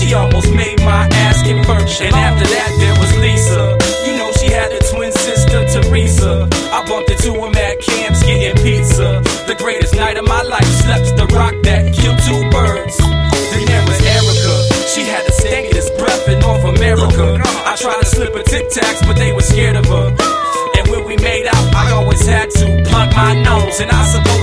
She almost made my ass get first. And after that there was Lisa. You know she had a twin sister, Teresa. I bumped into him at Cam's getting pizza. The greatest night of my life, slept the rock that killed 2 birds. Then there was Erica. She had the stankiest breath in North America. I tried to slip her Tic Tacs, but they were scared of her. And when we made out, I always had to plug my nose. And I suppose